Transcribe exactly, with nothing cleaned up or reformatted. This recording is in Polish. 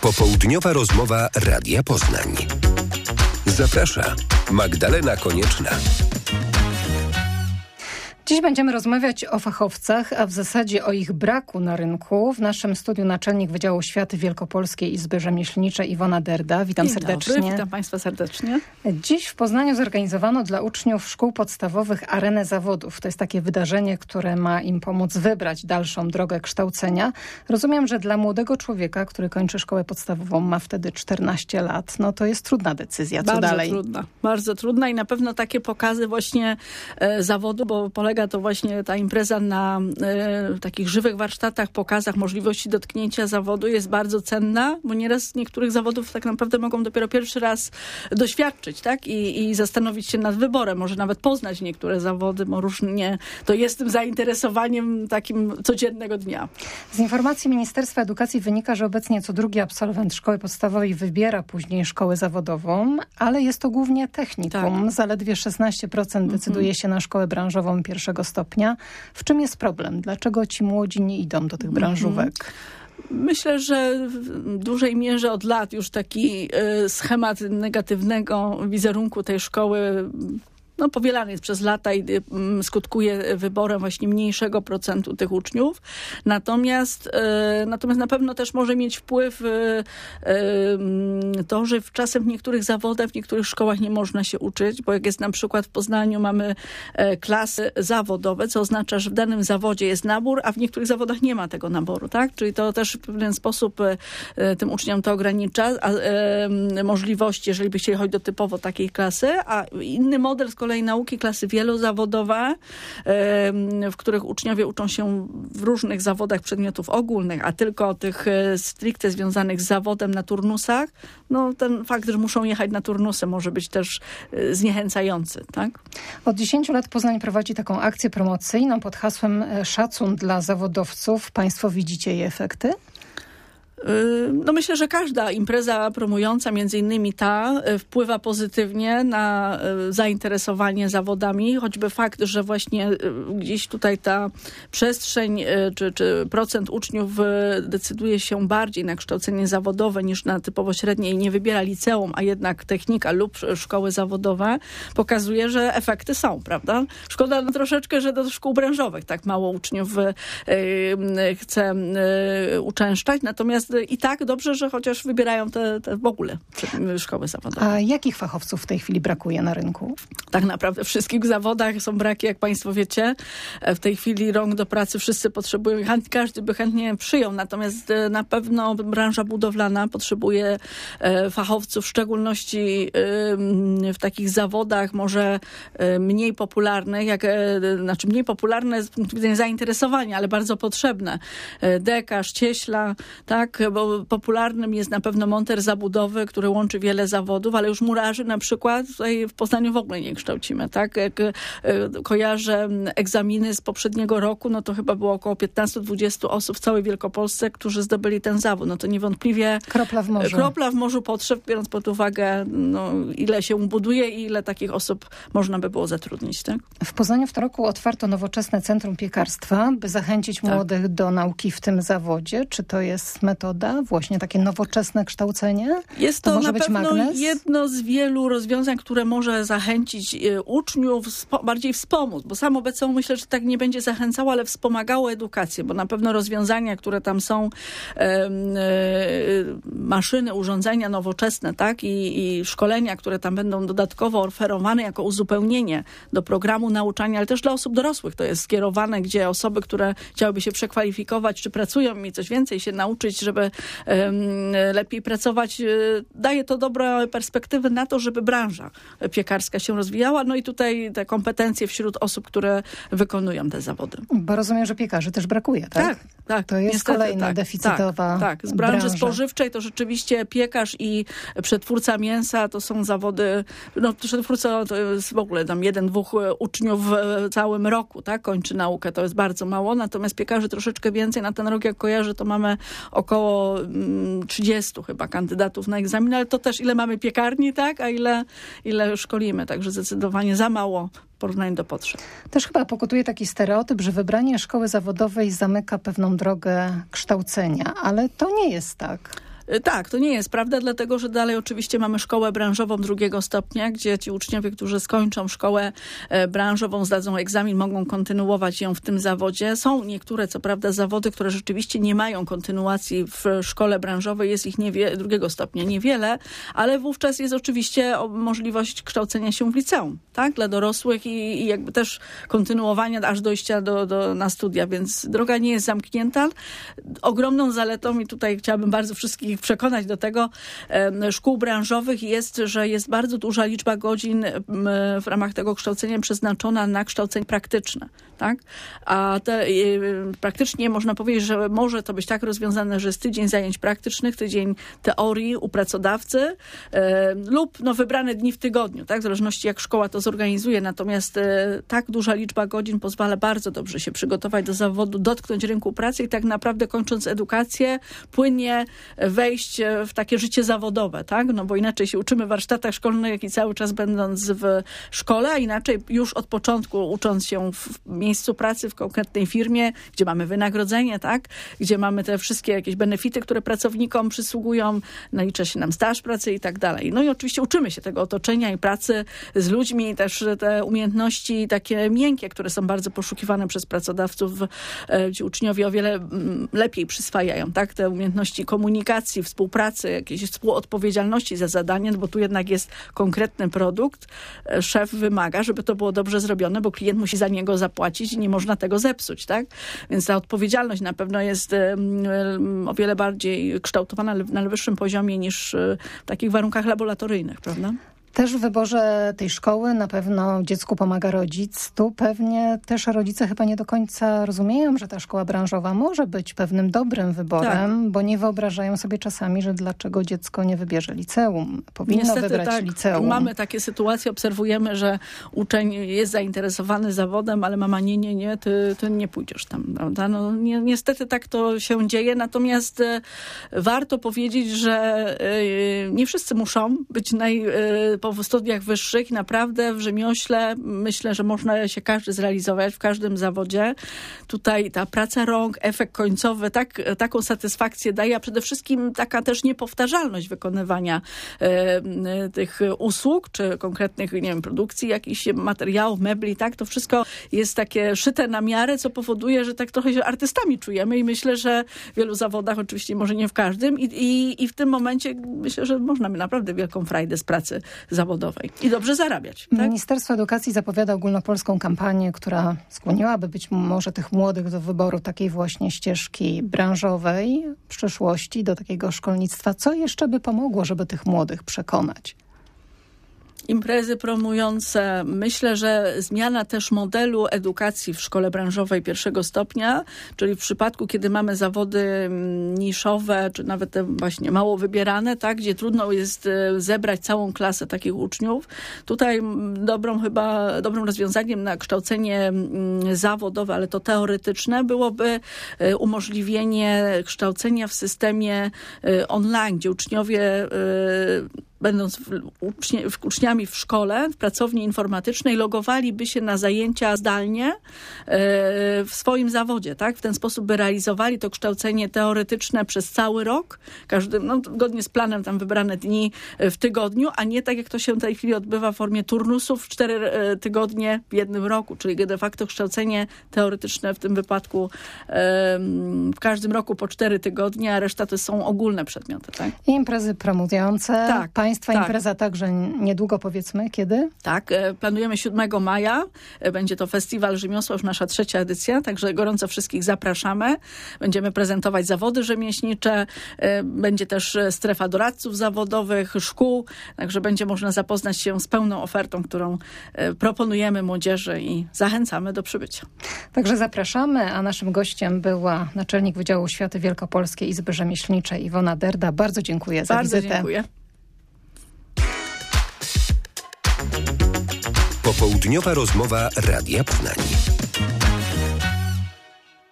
Popołudniowa rozmowa Radia Poznań. Zaprasza Magdalena Konieczna. Dziś będziemy rozmawiać o fachowcach, a w zasadzie o ich braku na rynku. W naszym studiu naczelnik Wydziału Oświaty Wielkopolskiej Izby Rzemieślniczej Iwona Derda. Witam Dzień serdecznie. Dobry, witam Państwa serdecznie. Dziś w Poznaniu zorganizowano dla uczniów szkół podstawowych arenę zawodów. To jest takie wydarzenie, które ma im pomóc wybrać dalszą drogę kształcenia. Rozumiem, że dla młodego człowieka, który kończy szkołę podstawową, ma wtedy czternaście lat, no to jest trudna decyzja. Co bardzo dalej? trudna, bardzo trudna i na pewno takie pokazy właśnie e, zawodu, bo polega to właśnie ta impreza na e, takich żywych warsztatach, pokazach, możliwości dotknięcia zawodu jest bardzo cenna, bo nieraz niektórych zawodów tak naprawdę mogą dopiero pierwszy raz doświadczyć, tak? I, i zastanowić się nad wyborem, może nawet poznać niektóre zawody, bo różnie to jest tym zainteresowaniem takim codziennego dnia. Z informacji Ministerstwa Edukacji wynika, że obecnie co drugi absolwent szkoły podstawowej wybiera później szkołę zawodową, ale jest to głównie technikum. Tak. Zaledwie szesnaście procent decyduje Mhm. się na szkołę branżową pierwszego stopnia. W czym jest problem? Dlaczego ci młodzi nie idą do tych branżówek? Myślę, że w dużej mierze od lat już taki y, schemat negatywnego wizerunku tej szkoły no, powielany jest przez lata i y, skutkuje wyborem właśnie mniejszego procentu tych uczniów. Natomiast, y, natomiast na pewno też może mieć wpływ y, y, to, że czasem w niektórych zawodach, w niektórych szkołach nie można się uczyć, bo jak jest na przykład w Poznaniu mamy y, klasy zawodowe, co oznacza, że w danym zawodzie jest nabór, a w niektórych zawodach nie ma tego naboru, tak? Czyli to też w pewien sposób y, tym uczniom to ogranicza a, y, możliwości, jeżeli by chcieli chodzić do typowo takiej klasy, a inny model z kolei nauki klasy wielozawodowe, w których uczniowie uczą się w różnych zawodach przedmiotów ogólnych, a tylko tych stricte związanych z zawodem na turnusach, no ten fakt, że muszą jechać na turnusy może być też zniechęcający, tak? Od dziesięciu lat Poznań prowadzi taką akcję promocyjną pod hasłem Szacun dla zawodowców. Państwo widzicie jej efekty? No myślę, że każda impreza promująca, między innymi ta, wpływa pozytywnie na zainteresowanie zawodami, choćby fakt, że właśnie gdzieś tutaj ta przestrzeń czy, czy procent uczniów decyduje się bardziej na kształcenie zawodowe niż na typowo średnie i nie wybiera liceum, a jednak technika lub szkoły zawodowe, pokazuje, że efekty są, prawda? Szkoda no, troszeczkę, że do szkół branżowych tak mało uczniów yy, chce yy, uczęszczać, natomiast i tak dobrze, że chociaż wybierają te, te w ogóle szkoły zawodowe. A jakich fachowców w tej chwili brakuje na rynku? Tak naprawdę w wszystkich zawodach są braki, jak Państwo wiecie. W tej chwili rąk do pracy wszyscy potrzebują i każdy by chętnie przyjął. Natomiast na pewno branża budowlana potrzebuje fachowców, w szczególności w takich zawodach może mniej popularnych, jak, znaczy mniej popularne z punktu widzenia zainteresowania, ale bardzo potrzebne. Dekarz, cieśla, tak, bo popularnym jest na pewno monter zabudowy, który łączy wiele zawodów, ale już murarzy na przykład tutaj w Poznaniu w ogóle nie kształcimy, tak? Jak y, kojarzę egzaminy z poprzedniego roku, no to chyba było około piętnaście do dwudziestu osób w całej Wielkopolsce, którzy zdobyli ten zawód. No to niewątpliwie kropla w morzu. Kropla w morzu potrzeb, biorąc pod uwagę, no, ile się buduje i ile takich osób można by było zatrudnić, tak? W Poznaniu w tym roku otwarto nowoczesne Centrum Piekarstwa, by zachęcić tak. młodych do nauki w tym zawodzie. Czy to jest metoda? Właśnie takie nowoczesne kształcenie? Jest to, to może na być pewno magnes? jedno z wielu rozwiązań, które może zachęcić uczniów, bardziej wspomóc, bo samo B C U myślę, że tak nie będzie zachęcało, ale wspomagało edukację, bo na pewno rozwiązania, które tam są, e, e, maszyny, urządzenia nowoczesne, tak, I, i szkolenia, które tam będą dodatkowo oferowane jako uzupełnienie do programu nauczania, ale też dla osób dorosłych to jest skierowane, gdzie osoby, które chciałyby się przekwalifikować, czy pracują i coś więcej się nauczyć, żeby um, lepiej pracować, daje to dobre perspektywy na to, żeby branża piekarska się rozwijała. No i tutaj te kompetencje wśród osób, które wykonują te zawody. Bo rozumiem, że piekarzy też brakuje, tak? Tak, tak. To jest Niestety, kolejna tak, deficytowa tak, tak. Z branży branża. spożywczej to rzeczywiście piekarz i przetwórca mięsa to są zawody, no przetwórca to jest w ogóle tam jeden, dwóch uczniów w całym roku, tak? Kończy naukę, to jest bardzo mało, natomiast piekarzy troszeczkę więcej. Na ten rok, jak kojarzę, to mamy około mm, trzydziestu chyba kandydatów na egzamin, ale to też ile mamy piekarni, tak? A ile, ile szkolimy, także zdecydowanie za mało w porównaniu do potrzeb. Też chyba pokutuje taki stereotyp, że wybranie szkoły zawodowej zamyka pewną drogę kształcenia, ale to nie jest tak. Tak, to nie jest prawda, dlatego że dalej oczywiście mamy szkołę branżową drugiego stopnia, gdzie ci uczniowie, którzy skończą szkołę branżową, zdadzą egzamin, mogą kontynuować ją w tym zawodzie. Są niektóre, co prawda, zawody, które rzeczywiście nie mają kontynuacji w szkole branżowej, jest ich niewie- drugiego stopnia niewiele, ale wówczas jest oczywiście możliwość kształcenia się w liceum, tak, dla dorosłych i, i jakby też kontynuowania aż dojścia do, do, na studia, więc droga nie jest zamknięta. Ogromną zaletą, i tutaj chciałabym bardzo wszystkich przekonać do tego, szkół branżowych jest, że jest bardzo duża liczba godzin w ramach tego kształcenia przeznaczona na kształcenie praktyczne, tak? A te, praktycznie można powiedzieć, że może to być tak rozwiązane, że jest tydzień zajęć praktycznych, tydzień teorii u pracodawcy e, lub no, wybrane dni w tygodniu, tak? W zależności jak szkoła to zorganizuje. Natomiast e, tak duża liczba godzin pozwala bardzo dobrze się przygotować do zawodu, dotknąć rynku pracy i tak naprawdę kończąc edukację płynnie wejść w takie życie zawodowe, tak? No bo inaczej się uczymy w warsztatach szkolnych, jak i cały czas będąc w szkole, a inaczej już od początku ucząc się w miejscu pracy, w konkretnej firmie, gdzie mamy wynagrodzenie, tak? Gdzie mamy te wszystkie jakieś benefity, które pracownikom przysługują, nalicza się nam staż pracy i tak dalej. No i oczywiście uczymy się tego otoczenia i pracy z ludźmi, też te umiejętności takie miękkie, które są bardzo poszukiwane przez pracodawców, ci uczniowie o wiele lepiej przyswajają, tak? Te umiejętności komunikacji, współpracy, jakiejś współodpowiedzialności za zadanie, bo tu jednak jest konkretny produkt. Szef wymaga, żeby to było dobrze zrobione, bo klient musi za niego zapłacić i nie można tego zepsuć, tak? Więc ta odpowiedzialność na pewno jest um, o wiele bardziej kształtowana na najwyższym poziomie niż w takich warunkach laboratoryjnych, prawda? Też w wyborze tej szkoły na pewno dziecku pomaga rodzic. Tu pewnie też rodzice chyba nie do końca rozumieją, że ta szkoła branżowa może być pewnym dobrym wyborem, tak. Bo nie wyobrażają sobie czasami, że dlaczego dziecko nie wybierze liceum. Powinno Niestety, wybrać tak. liceum. Mamy takie sytuacje, obserwujemy, że uczeń jest zainteresowany zawodem, ale mama nie, nie, nie, ty, ty nie pójdziesz tam, prawda? No, ni- niestety tak to się dzieje, natomiast e, warto powiedzieć, że e, nie wszyscy muszą być naj... E, po studiach wyższych. Naprawdę w rzemiośle myślę, że można się każdy zrealizować w każdym zawodzie. Tutaj ta praca rąk, efekt końcowy, tak, taką satysfakcję daje, a przede wszystkim taka też niepowtarzalność wykonywania e, tych usług, czy konkretnych, nie wiem, produkcji jakichś materiałów, mebli, tak? To wszystko jest takie szyte na miarę, co powoduje, że tak trochę się artystami czujemy i myślę, że w wielu zawodach, oczywiście może nie w każdym i, i, i w tym momencie myślę, że można mieć naprawdę wielką frajdę z pracy zawodowej i dobrze zarabiać. Tak? Ministerstwo Edukacji zapowiada ogólnopolską kampanię, która skłoniłaby być może tych młodych do wyboru takiej właśnie ścieżki branżowej w przyszłości, do takiego szkolnictwa. Co jeszcze by pomogło, żeby tych młodych przekonać? Imprezy promujące. Myślę, że zmiana też modelu edukacji w szkole branżowej pierwszego stopnia, czyli w przypadku, kiedy mamy zawody niszowe, czy nawet te właśnie mało wybierane, tak, gdzie trudno jest zebrać całą klasę takich uczniów. Tutaj dobrą chyba, dobrym rozwiązaniem na kształcenie zawodowe, ale to teoretyczne, byłoby umożliwienie kształcenia w systemie online, gdzie uczniowie będąc ucznie, uczniami w szkole, w pracowni informatycznej, logowaliby się na zajęcia zdalnie e, w swoim zawodzie, tak? W ten sposób by realizowali to kształcenie teoretyczne przez cały rok, każdy, no, zgodnie z planem tam wybrane dni w tygodniu, a nie tak jak to się w tej chwili odbywa w formie turnusów, cztery e, tygodnie w jednym roku, czyli de facto kształcenie teoretyczne w tym wypadku e, w każdym roku po cztery tygodnie, a reszta to są ogólne przedmioty, tak? I imprezy promujące. Tak. Państwa tak. impreza także niedługo, powiedzmy, kiedy? Tak, planujemy siódmego maja. Będzie to Festiwal Rzemiosła, już nasza trzecia edycja, także gorąco wszystkich zapraszamy. Będziemy prezentować zawody rzemieślnicze, będzie też strefa doradców zawodowych, szkół, także będzie można zapoznać się z pełną ofertą, którą proponujemy młodzieży i zachęcamy do przybycia. Także zapraszamy, a naszym gościem była naczelnik Wydziału Oświaty Wielkopolskiej Izby Rzemieślniczej Iwona Derda. Bardzo dziękuję za Bardzo wizytę. dziękuję. Popołudniowa rozmowa Radia Poznań.